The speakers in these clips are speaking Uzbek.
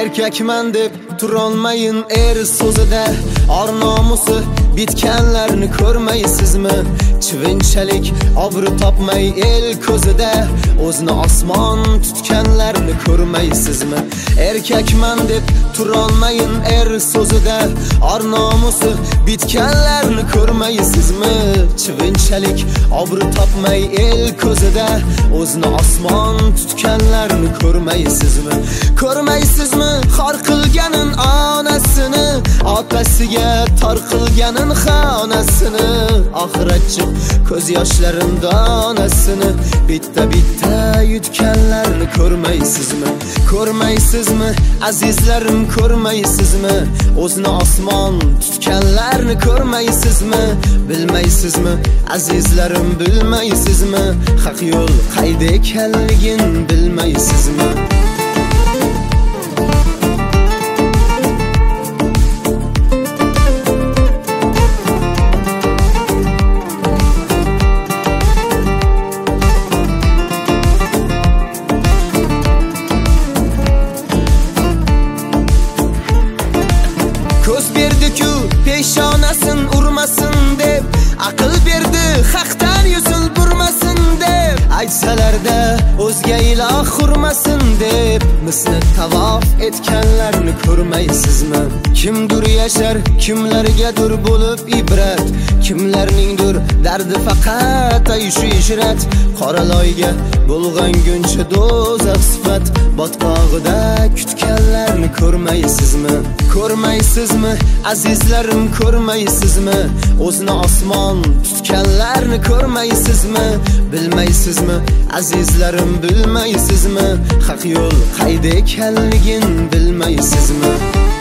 erkakman deb turolmayin er so'zida or nomusi bitganlarni ko'rmaysizmi? Chivinchalik obro' topmay el ko'zida o'zini osmon tutganlarni ko'rmaysizmi? Erkakman deb turolmayin er so'zida or nomusi bitganlarni ko'rmaysizmi? Chivinchalik obro' topmay el ko'zida o'zini osmon tutganlarni ko'rmaysizmi? Ko'rmaysizmi xor qilganin onasini, otasiga tor qilganin xonasini, oxiratchi ko'z yoshlarim donasini bitta yutganlarni ko'rmaysizmi? Ko'rmaysizmi azizlarim, ko'rmaysizmi? O'zini osmon tutganlarni ko'rmaysizmi? Bilmaysizmi azizlarim, bilmaysizmi? Haq yo'l qayda ekanligin bilmaysizmi? Ko'z berdi-ku peshonasin urmasin deb, aql berdi haqdan yuzin burmasin deb, aytsalarda o'zga iloh qurmasin deb misli tavof etganlarni ko'rmaysizmi? Kimdir yashar, kimlargadir bo'lib ibrat, kimlarningdir dardi faqat ayushu ishrat, qora loyga bulg'anguncha do'zax sifat botqog'ida kutganlarni ko'rmaysizmi? Ko'rmaysizmi azizlarim, ko'rmaysizmi? O'zini osmon tutganlarni ko'rmaysizmi? Bilmaysizmi azizlarim, bilmaysizmi? Haq yo'l qayda ekanligin bilmaysizmi?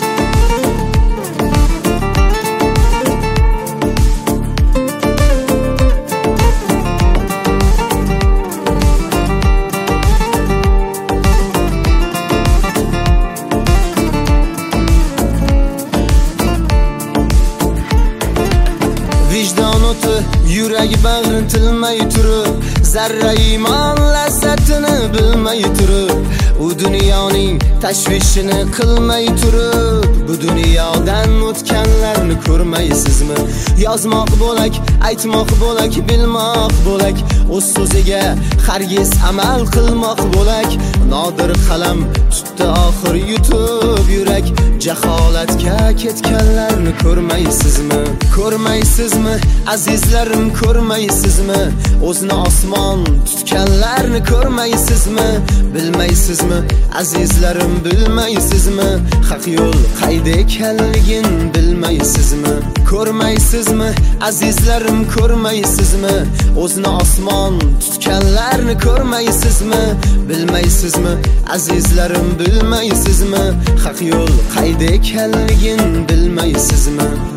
Vijdon o'ti yurak bag'rin tilmay turib, zarra iymon lazzatini bilmay turib, u dunyoning tashvishini qilmay turib, bu dunyodan o'tganlarni ko'rmaysizmi? Yozmoq bo'lak, aytmoq bo'lak, bilmoq bo'lak, o'z so'ziga hargiz amal qilmoq bo'lak, nodir qalam tutdi oxir yutib yurak, jaholatga ketganlarni ko'rmaysizmi? Ko'rmaysizmi azizlarim, ko'rmaysizmi? O'zini osmon tutganlarni ko'rmaysizmi? Bilmaysizmi azizlarim, bilmaysizmi? Haq yo'l qayda ekanligin bilmaysizmi? Ko'rmaysizmi azizlarim, ko'rmaysizmi? O'zini osmon tutganlarni ko'rmaysizmi? Bilmaysizmi azizlarim, bilmaysizmi? Haq yo'l qayda ekanligin bilmaysizmi?